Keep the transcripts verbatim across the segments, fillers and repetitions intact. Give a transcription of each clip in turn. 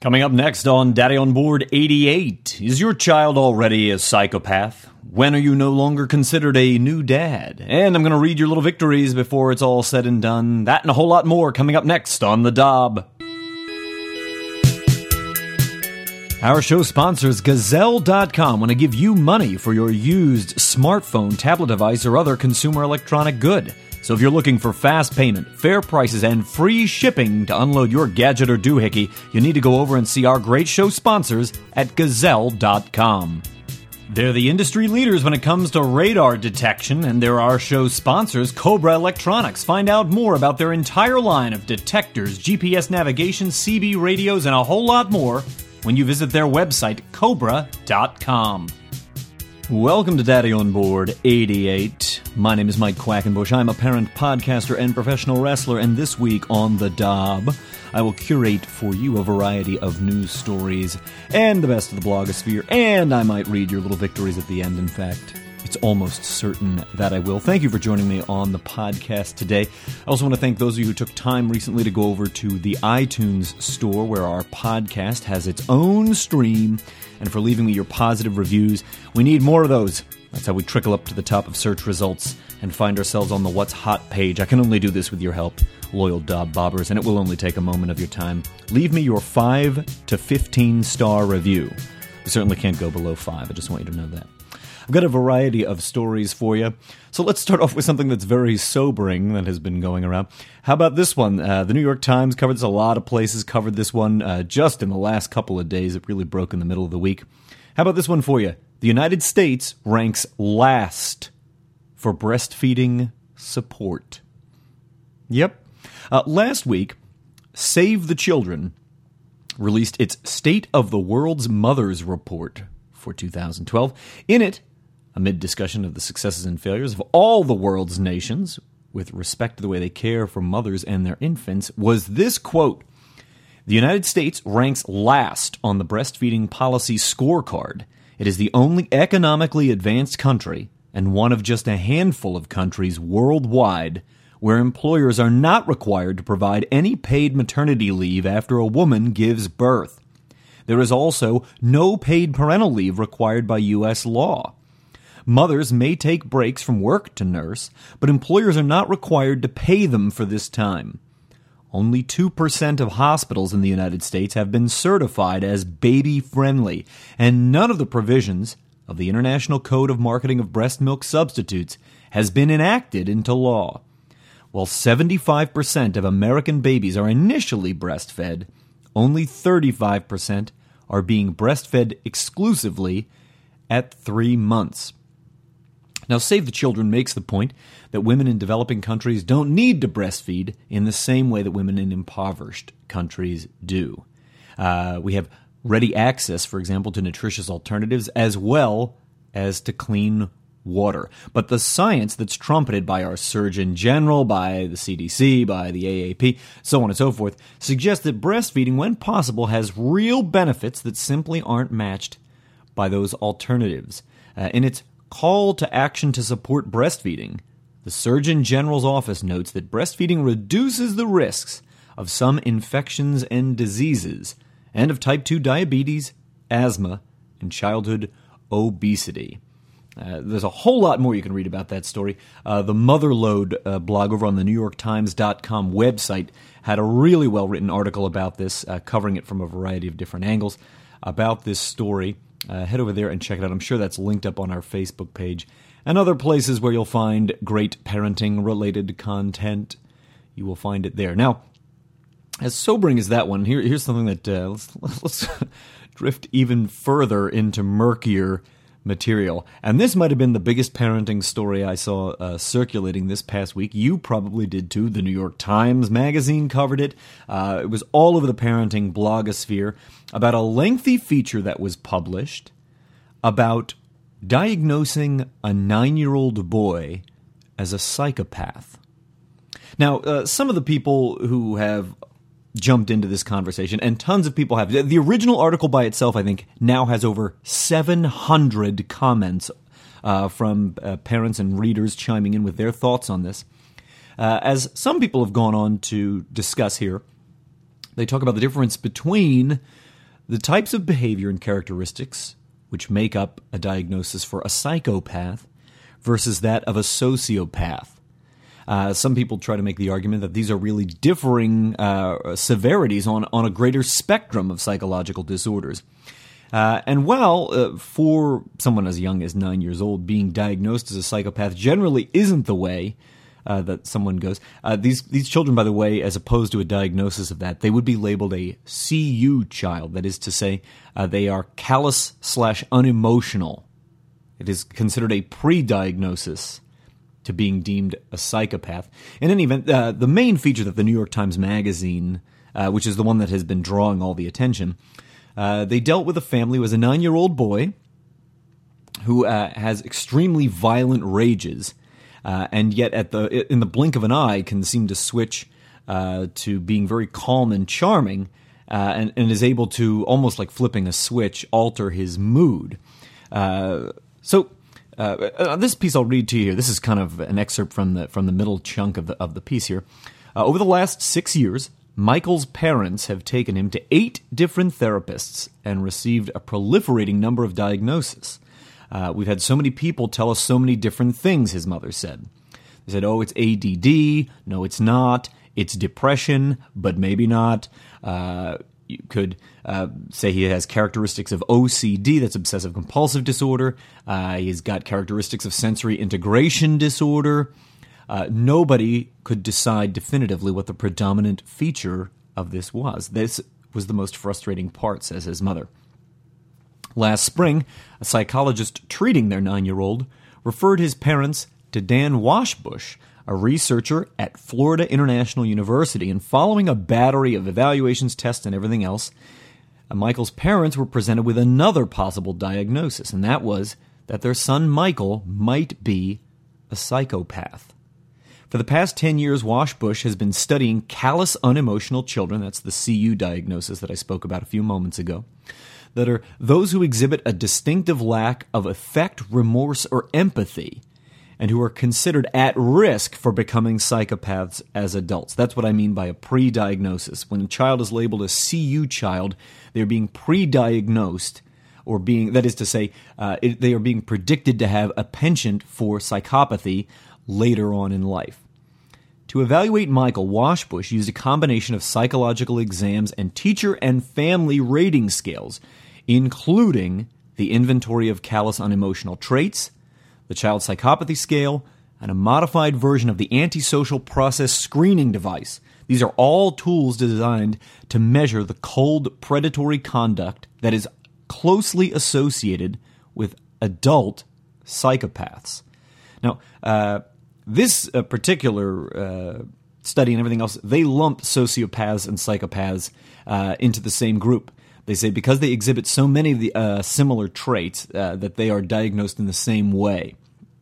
Coming up next on Daddy on Board eighty-eight, is your child already a psychopath? When are you no longer considered a new dad? And I'm going to read your little victories before it's all said and done. That and a whole lot more coming up next on The Dob. Our show sponsors Gazelle dot com want to give you money for your used smartphone, tablet device, or other consumer electronic good. So if you're looking for fast payment, fair prices, and free shipping to unload your gadget or doohickey, you need to go over and see our great show sponsors at Gazelle dot com. They're the industry leaders when it comes to radar detection, and they're our show sponsors, Cobra Electronics. Find out more about their entire line of detectors, G P S navigation, C B radios, and a whole lot more when you visit their website, Cobra dot com. Welcome to Daddy on Board eighty-eight. My name is Mike Quackenbush. I'm a parent, podcaster, and professional wrestler, and this week on The Dob, I will curate for you a variety of news stories and the best of the blogosphere, and I might read your little victories at the end, in fact. It's almost certain that I will. Thank you for joining me on the podcast today. I also want to thank those of you who took time recently to go over to the iTunes store where our podcast has its own stream, and for leaving me your positive reviews. We need more of those. That's how we trickle up to the top of search results and find ourselves on the What's Hot page. I can only do this with your help, loyal Dob Bobbers, and it will only take a moment of your time. Leave me your five to fifteen star review. We certainly can't go below five. I just want you to know that. I've got a variety of stories for you. So let's start off with something that's very sobering that has been going around. How about this one? Uh, the New York Times covered this. A lot of places covered this one uh, just in the last couple of days. It really broke in the middle of the week. How about this one for you? The United States ranks last for breastfeeding support. Yep. Uh, last week, Save the Children released its State of the World's Mothers report for two thousand twelve. In it, amid discussion of the successes and failures of all the world's nations with respect to the way they care for mothers and their infants, was this quote: "The United States ranks last on the breastfeeding policy scorecard. It is the only economically advanced country, and one of just a handful of countries worldwide, where employers are not required to provide any paid maternity leave after a woman gives birth. There is also no paid parental leave required by U S law. Mothers may take breaks from work to nurse, but employers are not required to pay them for this time. Only two percent of hospitals in the United States have been certified as baby-friendly, and none of the provisions of the International Code of Marketing of Breast Milk Substitutes has been enacted into law. While seventy-five percent of American babies are initially breastfed, only thirty-five percent are being breastfed exclusively at three months. Now, Save the Children makes the point that women in developing countries don't need to breastfeed in the same way that women in impoverished countries do. Uh, we have ready access, for example, to nutritious alternatives as well as to clean water. But the science that's trumpeted by our Surgeon General, by the C D C, by the A A P, so on and so forth, suggests that breastfeeding, when possible, has real benefits that simply aren't matched by those alternatives. Uh, in its call to action to support breastfeeding, the Surgeon General's office notes that breastfeeding reduces the risks of some infections and diseases, and of type two diabetes, asthma, and childhood obesity. Uh, there's a whole lot more you can read about that story. Uh, the Motherload uh, blog over on the New York Times dot com website had a really well-written article about this, uh, covering it from a variety of different angles about this story. Uh, head over there and check it out. I'm sure that's linked up on our Facebook page and other places where you'll find great parenting-related content. You will find it there. Now, as sobering as that one, here, here's something that uh, let's, let's drift even further into murkier material. And this might have been the biggest parenting story I saw uh, circulating this past week. You probably did too. The New York Times Magazine covered it. Uh, it was all over the parenting blogosphere about a lengthy feature that was published about diagnosing a nine-year-old boy as a psychopath. Now, uh, some of the people who have jumped into this conversation, and tons of people have. The original article by itself, I think, now has over seven hundred comments uh, from uh, parents and readers chiming in with their thoughts on this. Uh, as some people have gone on to discuss here, they talk about the difference between the types of behavior and characteristics which make up a diagnosis for a psychopath versus that of a sociopath. Uh, some people try to make the argument that these are really differing uh, severities on, on a greater spectrum of psychological disorders. Uh, and while uh, for someone as young as nine years old, being diagnosed as a psychopath generally isn't the way uh, that someone goes, uh, these these children, by the way, as opposed to a diagnosis of that, they would be labeled a C U child. That is to say, uh, they are callous slash unemotional. It is considered a pre-diagnosis to being deemed a psychopath. In any event, uh, the main feature that the New York Times Magazine, uh, which is the one that has been drawing all the attention, Uh, they dealt with a family who was a nine-year-old boy who uh, has extremely violent rages, uh, and yet at the in the blink of an eye can seem to switch uh, to being very calm and charming, uh, and, and is able to, almost like flipping a switch, alter his mood. Uh, so uh, this piece I'll read to you here. This is kind of an excerpt from the from the middle chunk of the of the piece here. Uh, over the last six years, Michael's parents have taken him to eight different therapists and received a proliferating number of diagnoses. Uh, we've had so many people tell us so many different things, his mother said. They said, oh, it's A D D. No, it's not. It's depression, but maybe not. Uh, you could uh, say he has characteristics of O C D, that's obsessive-compulsive disorder. Uh, he's got characteristics of sensory integration disorder. Uh, nobody could decide definitively what the predominant feature of this was. This was the most frustrating part, says his mother. Last spring, a psychologist treating their nine-year-old referred his parents to Dan Washbush, a researcher at Florida International University, and following a battery of evaluations, tests, and everything else, uh, Michael's parents were presented with another possible diagnosis, and that was that their son Michael might be a psychopath. For the past ten years, Washbush has been studying callous, unemotional children, that's the C U diagnosis that I spoke about a few moments ago, that are those who exhibit a distinctive lack of affect, remorse, or empathy, and who are considered at risk for becoming psychopaths as adults. That's what I mean by a pre-diagnosis. When a child is labeled a C U child, they're being pre-diagnosed, or being, that is to say, uh, it, they are being predicted to have a penchant for psychopathy later on in life. To evaluate Michael, Washbush used a combination of psychological exams and teacher and family rating scales, including the inventory of callous unemotional traits, the child psychopathy scale, and a modified version of the antisocial process screening device. These are all tools designed to measure the cold, predatory conduct that is closely associated with adult psychopaths. Now, uh, this uh, particular uh, study and everything else, they lump sociopaths and psychopaths uh, into the same group. They say because they exhibit so many of the uh, similar traits uh, that they are diagnosed in the same way.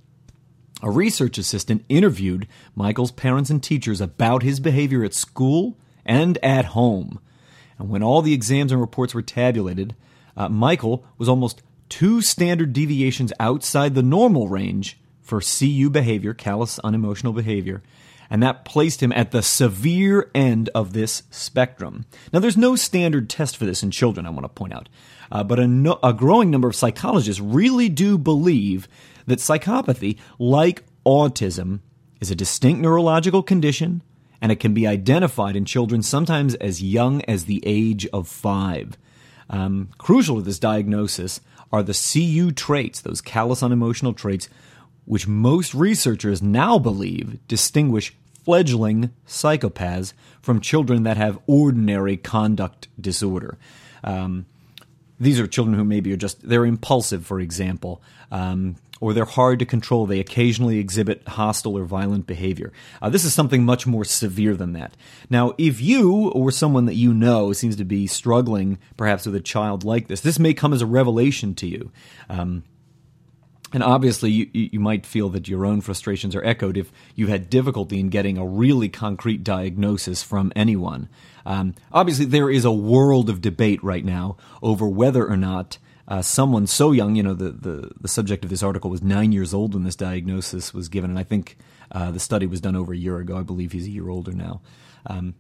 A research assistant interviewed Michael's parents and teachers about his behavior at school and at home. And when all the exams and reports were tabulated, uh, Michael was almost two standard deviations outside the normal range for C U behavior, callous, unemotional behavior, and that placed him at the severe end of this spectrum. Now, there's no standard test for this in children, I want to point out, uh, but a, no, a growing number of psychologists really do believe that psychopathy, like autism, is a distinct neurological condition, and it can be identified in children sometimes as young as the age of five. Um, crucial to this diagnosis are the C U traits, those callous, unemotional traits, which most researchers now believe distinguish fledgling psychopaths from children that have ordinary conduct disorder. Um, these are children who maybe are just, they're impulsive, for example, um, or they're hard to control. They occasionally exhibit hostile or violent behavior. Uh, this is something much more severe than that. Now, if you or someone that you know seems to be struggling perhaps with a child like this, this may come as a revelation to you. Um, And obviously, you, you might feel that your own frustrations are echoed if you had difficulty in getting a really concrete diagnosis from anyone. Um, obviously, there is a world of debate right now over whether or not uh, someone so young, you know, the, the, the subject of this article was nine years old when this diagnosis was given, and I think uh, the study was done over a year ago. I believe he's a year older now. Um,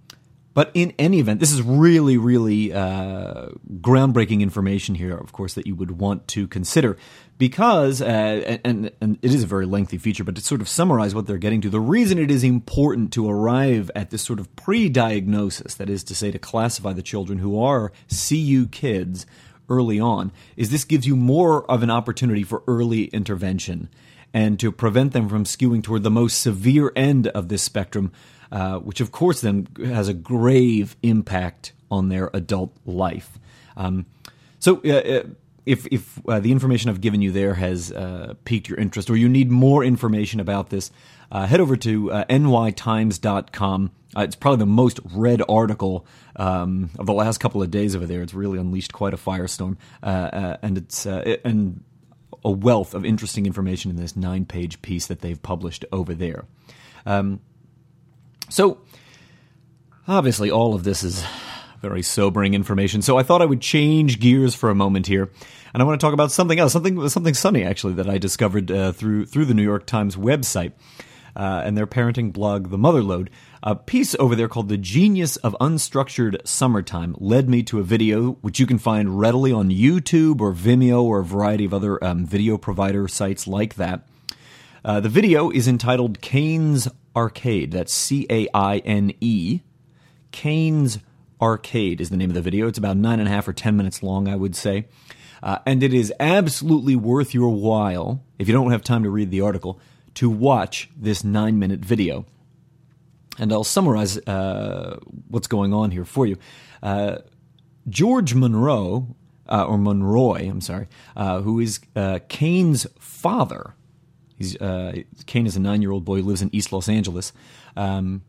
But in any event, this is really, really uh, groundbreaking information here, of course, that you would want to consider because, uh, and, and it is a very lengthy feature, but to sort of summarize what they're getting to, the reason it is important to arrive at this sort of pre-diagnosis, that is to say to classify the children who are C U kids early on, is this gives you more of an opportunity for early intervention and to prevent them from skewing toward the most severe end of this spectrum, Uh, which of course then has a grave impact on their adult life. Um, so uh, if, if uh, the information I've given you there has uh, piqued your interest or you need more information about this, uh, head over to uh, N Y Times dot com. Uh, it's probably the most read article um, of the last couple of days over there. It's really unleashed quite a firestorm, uh, uh, and it's uh, and a wealth of interesting information in this nine-page piece that they've published over there. Um, So, obviously, all of this is very sobering information, so I thought I would change gears for a moment here, and I want to talk about something else, something something sunny, actually, that I discovered uh, through through the New York Times website uh, and their parenting blog, The Motherlode. A piece over there called The Genius of Unstructured Summertime led me to a video, which you can find readily on YouTube or Vimeo or a variety of other um, video provider sites like that. Uh, the video is entitled Kane's Arcade. That's C A I N E. Kane's Arcade is the name of the video. It's about nine and a half or ten minutes long, I would say. Uh, and it is absolutely worth your while, if you don't have time to read the article, to watch this nine-minute video. And I'll summarize uh, what's going on here for you. Uh, George Monroe, uh, or Monroy, I'm sorry, uh, who is uh, Kane's father. He's, uh, Kane is a nine-year-old boy who lives in East Los Angeles, um,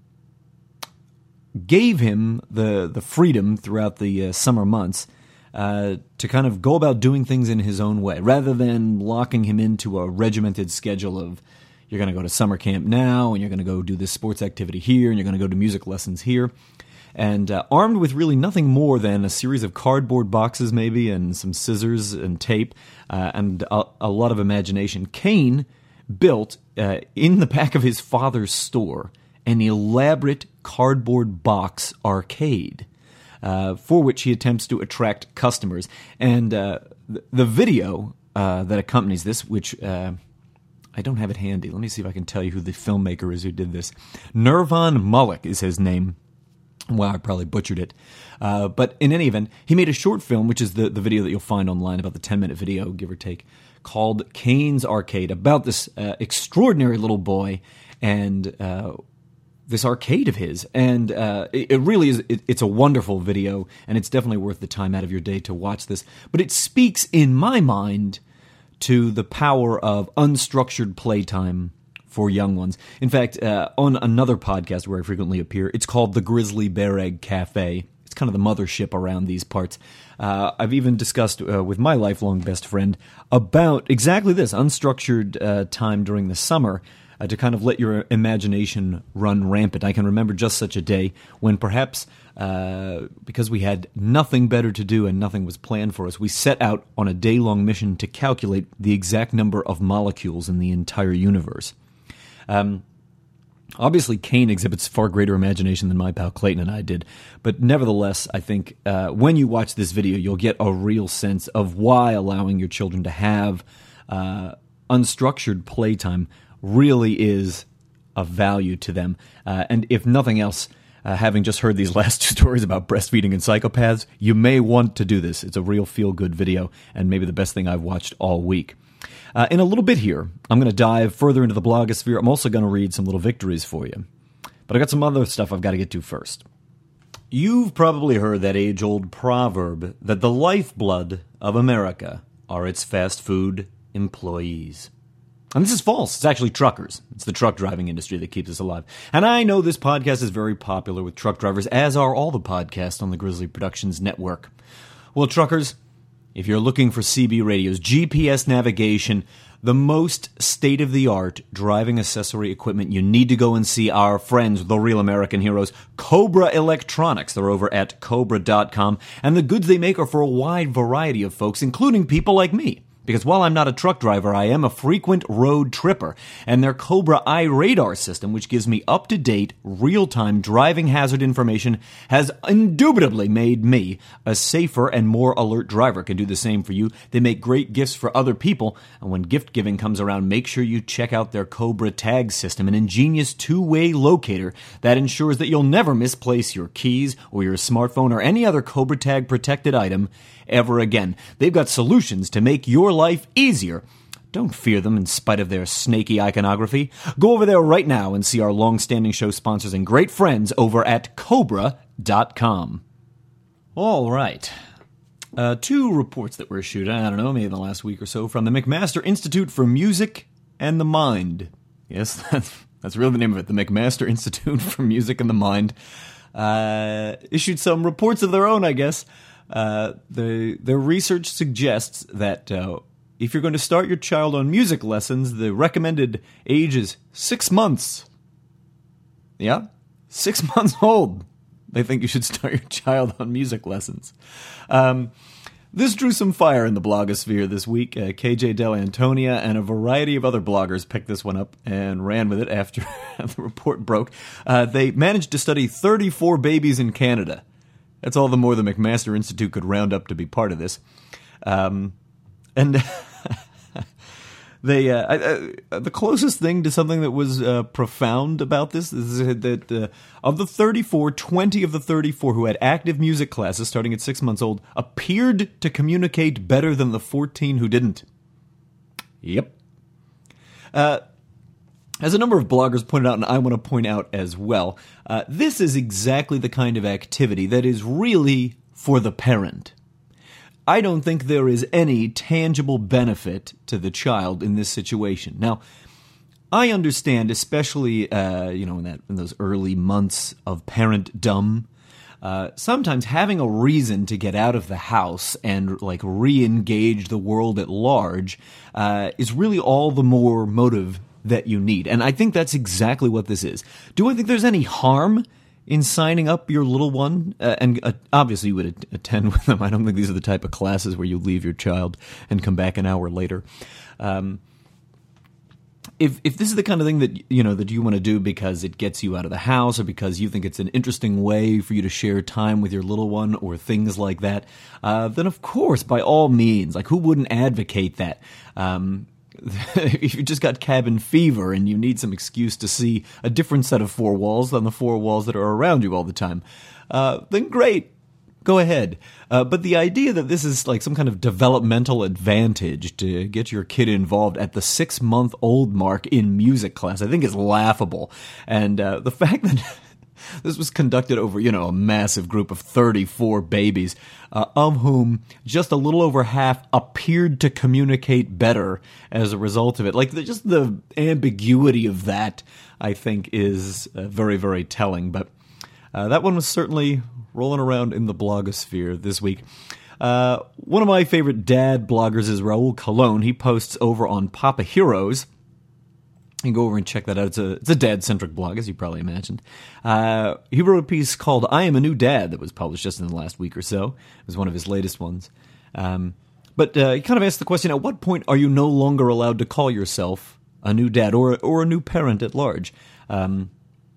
gave him the, the freedom throughout the uh, summer months uh, to kind of go about doing things in his own way, rather than locking him into a regimented schedule of, you're going to go to summer camp now, and you're going to go do this sports activity here, and you're going to go to music lessons here. And uh, armed with really nothing more than a series of cardboard boxes maybe, and some scissors and tape, uh, and a, a lot of imagination, Kane built, uh, in the back of his father's store, an elaborate cardboard box arcade, uh, for which he attempts to attract customers. And uh, th- the video uh, that accompanies this, which uh, I don't have it handy. Let me see if I can tell you who the filmmaker is who did this. Nirvan Malik is his name. Wow, I probably butchered it. Uh, but in any event, he made a short film, which is the, the video that you'll find online, about the ten-minute video, give or take, called Kane's Arcade, about this uh, extraordinary little boy and uh, this arcade of his. And uh, it, it really is, it, it's a wonderful video, and it's definitely worth the time out of your day to watch this. But it speaks, in my mind, to the power of unstructured playtime for young ones. In fact, uh, on another podcast where I frequently appear, it's called The Grizzly Bear Egg Cafe. It's kind of the mothership around these parts. Uh, I've even discussed uh, with my lifelong best friend about exactly this, unstructured uh, time during the summer uh, to kind of let your imagination run rampant. I can remember just such a day when perhaps uh, because we had nothing better to do and nothing was planned for us, we set out on a day-long mission to calculate the exact number of molecules in the entire universe. Um, obviously, Kane exhibits far greater imagination than my pal Clayton and I did, but nevertheless, I think uh, when you watch this video, you'll get a real sense of why allowing your children to have uh, unstructured playtime really is of value to them. Uh, and if nothing else, uh, having just heard these last two stories about breastfeeding and psychopaths, you may want to do this. It's a real feel-good video, and maybe the best thing I've watched all week. Uh, in a little bit here, I'm going to dive further into the blogosphere. I'm also going to read some little victories for you. But I got some other stuff I've got to get to first. You've probably heard that age-old proverb that the lifeblood of America are its fast food employees. And this is false. It's actually truckers. It's the truck driving industry that keeps us alive. And I know this podcast is very popular with truck drivers, as are all the podcasts on the Grizzly Productions Network. Well, truckers, if you're looking for C B radios, G P S navigation, the most state-of-the-art driving accessory equipment, you need to go and see our friends, the real American heroes, Cobra Electronics. They're over at Cobra dot com, and the goods they make are for a wide variety of folks, including people like me, Because while I'm not a truck driver, I am a frequent road tripper, and their Cobra Eye radar system, which gives me up-to-date, real-time driving hazard information, has indubitably made me a safer and more alert driver. Can do the same for you. They make great gifts for other people, and when gift giving comes around, make sure you check out their Cobra Tag system, an ingenious two-way locator that ensures that you'll never misplace your keys or your smartphone or any other Cobra Tag protected item ever again. They've got solutions to make your life easier. Don't fear them in spite of their snaky iconography. Go over there right now and see our long-standing show sponsors and great friends over at Cobra dot com. All right. Uh, two reports that were issued, I don't know, maybe in the last week or so, from the McMaster Institute for Music and the Mind. Yes, that's, that's really the name of it, the McMaster Institute for Music and the Mind. Uh, issued some reports of their own, I guess. Uh, the, their research suggests that uh, if you're going to start your child on music lessons, the recommended age is six months. Yeah, six months old. They think you should start your child on music lessons. Um, this drew some fire in the blogosphere this week. Uh, K J Dell'Antonia and a variety of other bloggers picked this one up and ran with it after the report broke. Uh, they managed to study thirty-four babies in Canada. That's all the more the McMaster Institute could round up to be part of this. Um, and they, uh, uh, the closest thing to something that was uh, profound about this is that uh, of the thirty-four, twenty of the thirty-four who had active music classes starting at six months old appeared to communicate better than the fourteen who didn't. Yep. Uh, As a number of bloggers pointed out, and I want to point out as well, uh, this is exactly the kind of activity that is really for the parent. I don't think there is any tangible benefit to the child in this situation. Now, I understand, especially uh, you know in that in those early months of parentdom, uh, sometimes having a reason to get out of the house and like re-engage the world at large uh, is really all the more motive that you need. And I think that's exactly what this is. Do I think there's any harm in signing up your little one? Uh, and uh, obviously you would attend with them. I don't think these are the type of classes where you leave your child and come back an hour later. Um, if if this is the kind of thing that you know that you want to do because it gets you out of the house or because you think it's an interesting way for you to share time with your little one or things like that, uh, then of course, by all means, like who wouldn't advocate that? Um, If you just got cabin fever and you need some excuse to see a different set of four walls than the four walls that are around you all the time, uh, then great, go ahead. Uh, but the idea that this is like some kind of developmental advantage to get your kid involved at the six-month-old mark in music class, I think is laughable. And uh, the fact that this was conducted over, you know, a massive group of thirty-four babies, uh, of whom just a little over half appeared to communicate better as a result of it. Like, the, just the ambiguity of that, I think, is uh, very, very telling. But uh, that one was certainly rolling around in the blogosphere this week. Uh, one of my favorite dad bloggers is Raul Colon. He posts over on Papa Heroes. You can go over and check that out. It's a, it's a dad-centric blog, as you probably imagined. Uh, he wrote a piece called I Am a New Dad that was published just in the last week or so. It was one of his latest ones. Um, but uh, he kind of asked the question, at what point are you no longer allowed to call yourself a new dad or, or a new parent at large? Um,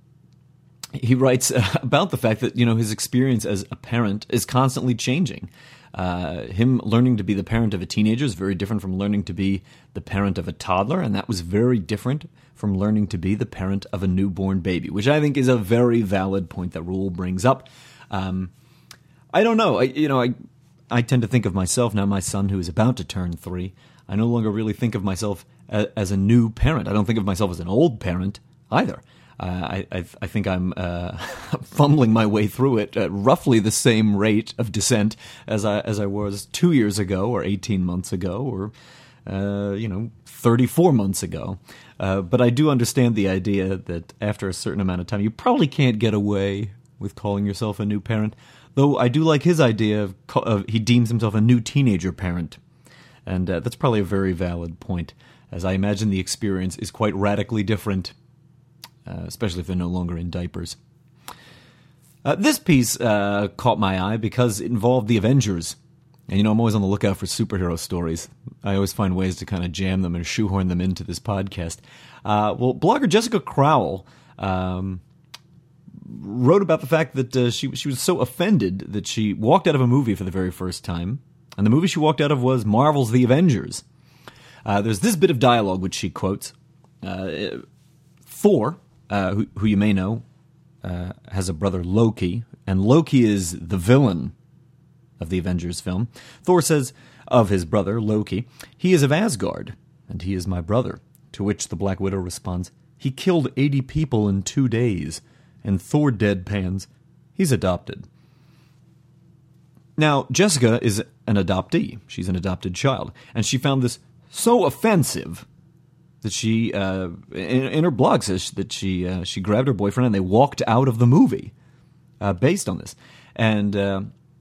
he writes uh, about the fact that, you know, his experience as a parent is constantly changing. Uh, him learning to be the parent of a teenager is very different from learning to be the parent of a toddler, and that was very different from learning to be the parent of a newborn baby, which I think is a very valid point that Raul brings up. Um, I don't know. I, you know, I I tend to think of myself now, my son who is about to turn three. I no longer really think of myself as, as a new parent. I don't think of myself as an old parent either. Uh, I, I I think I'm uh, fumbling my way through it at roughly the same rate of descent as I as I was two years ago, or eighteen months ago, or uh, you know, thirty-four months ago. Uh, but I do understand the idea that after a certain amount of time, you probably can't get away with calling yourself a new parent. Though I do like his idea of, of he deems himself a new teenager parent, and uh, that's probably a very valid point, as I imagine the experience is quite radically different. Uh, especially if they're no longer in diapers. Uh, this piece uh, caught my eye because it involved the Avengers. And, you know, I'm always on the lookout for superhero stories. I always find ways to kind of jam them and shoehorn them into this podcast. Uh, well, blogger Jessica Crowell um, wrote about the fact that uh, she she was so offended that she walked out of a movie for the very first time. And the movie she walked out of was Marvel's The Avengers. Uh, there's this bit of dialogue which she quotes. Uh, Thor, uh, who, who you may know, uh, has a brother Loki. And Loki is the villain of the Avengers film. Thor says of his brother, Loki, "He is of Asgard, and he is my brother." To which the Black Widow responds, "He killed eighty people in two days, and Thor deadpans, he's adopted." Now, Jessica is an adoptee. She's an adopted child, and she found this so offensive that she, uh, in, in her blog says that she uh, she grabbed her boyfriend and they walked out of the movie uh, based on this. And uh,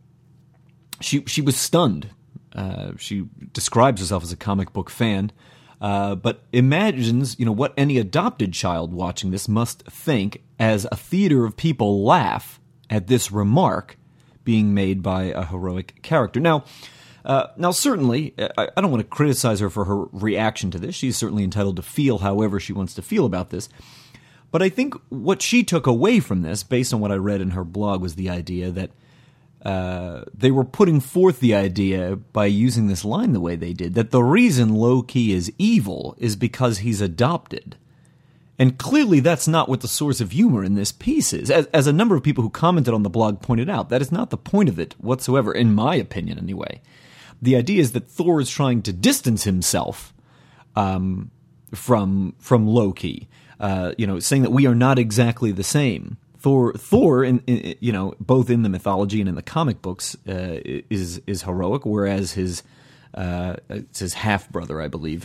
She she was stunned. Uh, she describes herself as a comic book fan, uh, but imagines, you know, what any adopted child watching this must think as a theater of people laugh at this remark being made by a heroic character. Now, uh, now certainly, I, I don't want to criticize her for her reaction to this. She's certainly entitled to feel however she wants to feel about this. But I think what she took away from this, based on what I read in her blog, was the idea that Uh, they were putting forth the idea by using this line the way they did, that the reason Loki is evil is because he's adopted. And clearly that's not what the source of humor in this piece is. As, as a number of people who commented on the blog pointed out, that is not the point of it whatsoever, in my opinion anyway. The idea is that Thor is trying to distance himself um, from, from Loki, uh, you know, saying that we are not exactly the same. Thor, Thor, in, in, you know, both in the mythology and in the comic books, uh, is is heroic, whereas his uh, it's his half brother, I believe,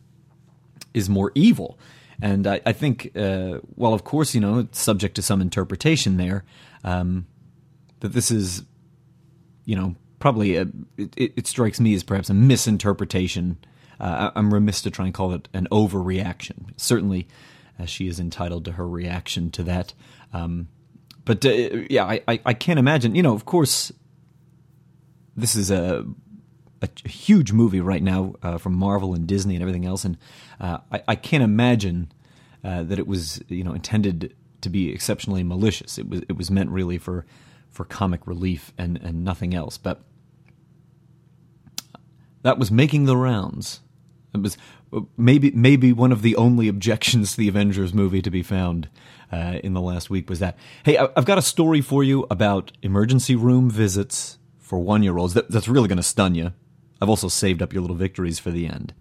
is more evil. And I, I think, uh, well, of course, you know, it's subject to some interpretation there, um, that this is, you know, probably a, it, it strikes me as perhaps a misinterpretation. Uh, I'm remiss to try and call it an overreaction. Certainly, uh, she is entitled to her reaction to that. Um, but, uh, yeah, I, I, I can't imagine, you know, of course, this is a, a huge movie right now uh, from Marvel and Disney and everything else, and uh, I, I can't imagine uh, that it was, you know, intended to be exceptionally malicious. It was it was meant really for, for comic relief and, and nothing else, but that was making the rounds. It was maybe maybe one of the only objections to the Avengers movie to be found uh, in the last week was that. Hey, I've got a story for you about emergency room visits for one-year-olds. That, that's really going to stun you. I've also saved up your little victories for the end.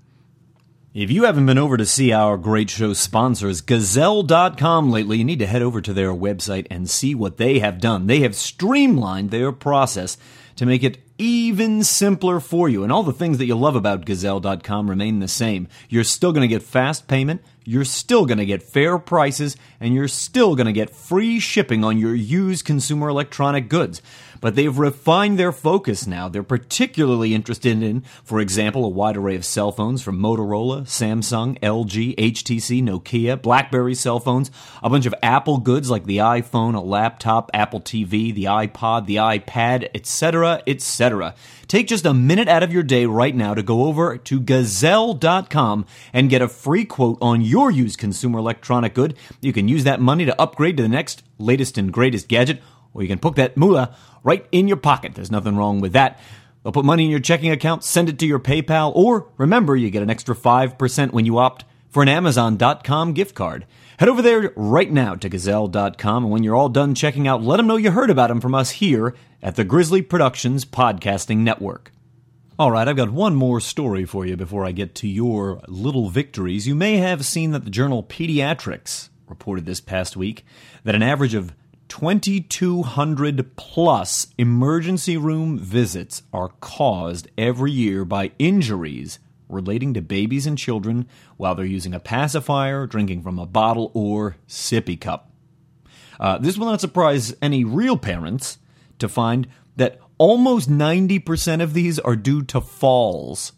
If you haven't been over to see our great show sponsors, Gazelle dot com lately, you need to head over to their website and see what they have done. They have streamlined their process to make it even simpler for you. And all the things that you love about Gazelle dot com remain the same. You're still going to get fast payment, you're still going to get fair prices, and you're still going to get free shipping on your used consumer electronic goods. But they've refined their focus now. They're particularly interested in, for example, a wide array of cell phones from Motorola, Samsung, L G, H T C, Nokia, BlackBerry cell phones, a bunch of Apple goods like the iPhone, a laptop, Apple T V, the iPod, the iPad, et cetera, et cetera. Take just a minute out of your day right now to go over to Gazelle dot com and get a free quote on your used consumer electronic good. You can use that money to upgrade to the next latest and greatest gadget, or you can put that moolah right in your pocket. There's nothing wrong with that. They'll put money in your checking account, send it to your PayPal, or remember, you get an extra five percent when you opt for an Amazon dot com gift card. Head over there right now to Gazelle dot com, and when you're all done checking out, let them know you heard about them from us here at the Grizzly Productions Podcasting Network. All right, I've got one more story for you before I get to your little victories. You may have seen that the journal Pediatrics reported this past week that an average of twenty-two hundred plus emergency room visits are caused every year by injuries relating to babies and children while they're using a pacifier, drinking from a bottle, or sippy cup. Uh, this will not surprise any real parents to find that almost ninety percent of these are due to falls,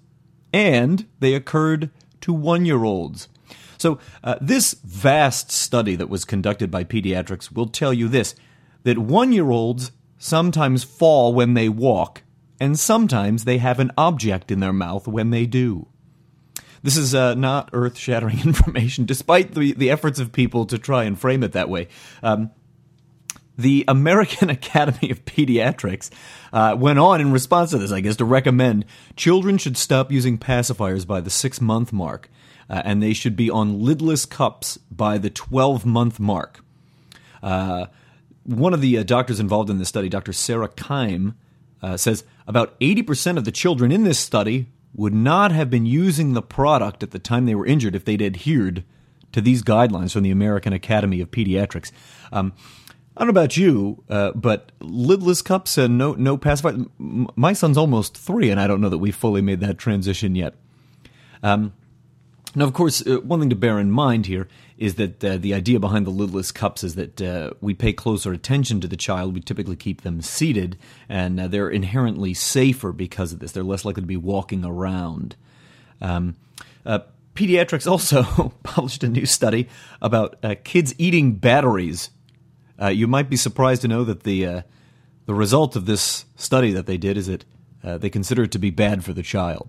and they occurred to one-year-olds. So uh, this vast study that was conducted by Pediatrics will tell you this, that one-year-olds sometimes fall when they walk, and sometimes they have an object in their mouth when they do. This is uh, not earth-shattering information, despite the, the efforts of people to try and frame it that way. Um, the American Academy of Pediatrics uh, went on in response to this, I guess, to recommend children should stop using pacifiers by the six-month mark, uh, and they should be on lidless cups by the twelve-month mark. Uh, one of the uh, doctors involved in this study, Doctor Sarah Keim, uh, says about eighty percent of the children in this study would not have been using the product at the time they were injured if they'd adhered to these guidelines from the American Academy of Pediatrics. Um, I don't know about you, uh, but lidless cups and no no pacifier. My son's almost three, and I don't know that we've fully made that transition yet. Um, now, of course, uh, one thing to bear in mind here is that uh, the idea behind the lidless cups is that uh, we pay closer attention to the child. We typically keep them seated, and uh, they're inherently safer because of this. They're less likely to be walking around. Um, uh, Pediatrics also published a new study about uh, kids eating batteries. Uh, you might be surprised to know that the uh, the result of this study that they did is that uh, they consider it to be bad for the child.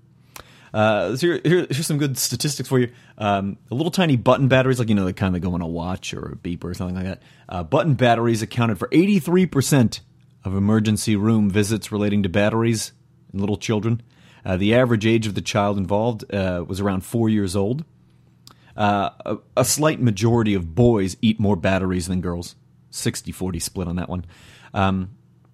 Uh, so here, here, here's some good statistics for you. Um, the little tiny button batteries, like, you know, they kind of go on a watch or a beeper or something like that. Uh, button batteries accounted for eighty-three percent of emergency room visits relating to batteries in little children. Uh, the average age of the child involved uh, was around four years old. Uh, a, a slight majority of boys eat more batteries than girls. sixty forty split on that one. Um,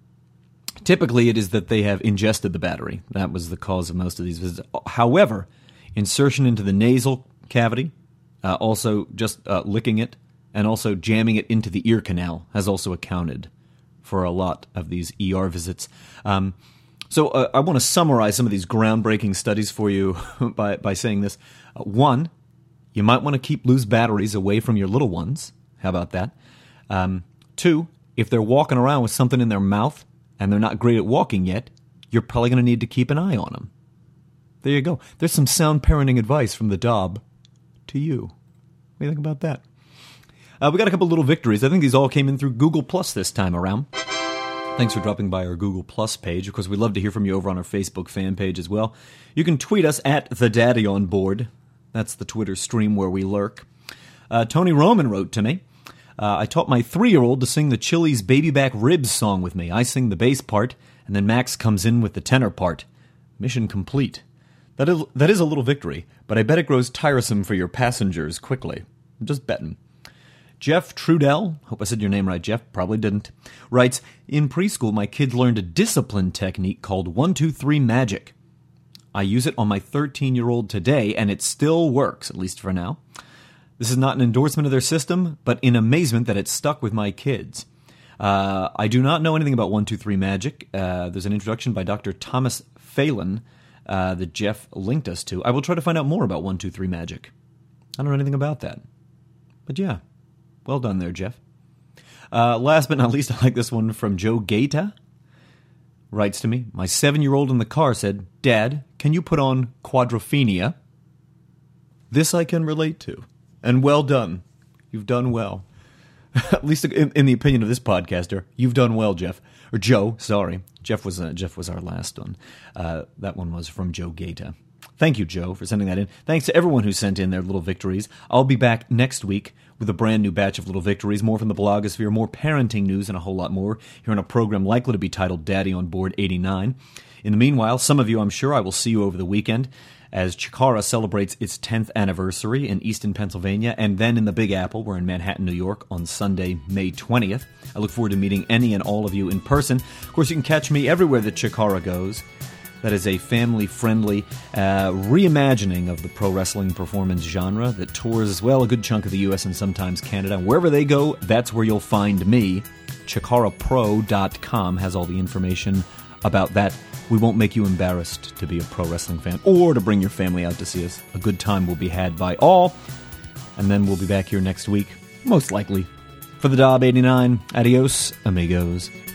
typically, it is that they have ingested the battery. That was the cause of most of these visits. However, insertion into the nasal cavity, uh, also just uh, licking it, and also jamming it into the ear canal has also accounted for a lot of these E R visits. Um, so uh, I want to summarize some of these groundbreaking studies for you by, by saying this. Uh, one, you might want to keep loose batteries away from your little ones. How about that? Um, two, if they're walking around with something in their mouth and they're not great at walking yet, you're probably going to need to keep an eye on them. There you go. There's some sound parenting advice from the Dob to you. What do you think about that? Uh, we got a couple little victories. I think these all came in through Google Plus this time around. Thanks for dropping by our Google Plus page. Of course, we'd love to hear from you over on our Facebook fan page as well. You can tweet us at The Daddy on Board. That's the Twitter stream where we lurk. Uh, Tony Roman wrote to me, uh, I taught my three-year-old to sing the Chili's Baby Back Ribs song with me. I sing the bass part, and then Max comes in with the tenor part. Mission complete. That is, that is a little victory, but I bet it grows tiresome for your passengers quickly. I'm just betting. Jeff Trudell, hope I said your name right, Jeff, probably didn't, writes, in preschool, my kids learned a discipline technique called one two three Magic. I use it on my thirteen-year-old today, and it still works, at least for now. This is not an endorsement of their system, but in amazement that it's stuck with my kids. Uh, I do not know anything about one two three Magic. Uh, there's an introduction by Doctor Thomas Phelan uh, that Jeff linked us to. I will try to find out more about one two three Magic. I don't know anything about that. But yeah, well done there, Jeff. Uh, last but not least, I like this one from Joe Gaeta. Writes to me, my seven-year-old in the car said, Dad, can you put on Quadrophenia? This I can relate to. And well done. You've done well. At least in, in the opinion of this podcaster, you've done well, Jeff. Or Joe, sorry. Jeff was uh, Jeff was our last one. Uh, that one was from Joe Gaeta. Thank you, Joe, for sending that in. Thanks to everyone who sent in their little victories. I'll be back next week with a brand new batch of little victories, more from the blogosphere, more parenting news, and a whole lot more here on a program likely to be titled Daddy on Board eighty-nine. In the meanwhile, some of you, I'm sure, I will see you over the weekend as Chikara celebrates its tenth anniversary in Easton, Pennsylvania, and then in the Big Apple. We're in Manhattan, New York on Sunday, May twentieth. I look forward to meeting any and all of you in person. Of course, you can catch me everywhere that Chikara goes. That is a family-friendly uh, reimagining of the pro wrestling performance genre that tours, as well, a good chunk of the U S and sometimes Canada. And wherever they go, that's where you'll find me. Chikara Pro dot com has all the information about that. We won't make you embarrassed to be a pro wrestling fan or to bring your family out to see us. A good time will be had by all. And then we'll be back here next week, most likely. For the Dob eighty-nine, adios, amigos.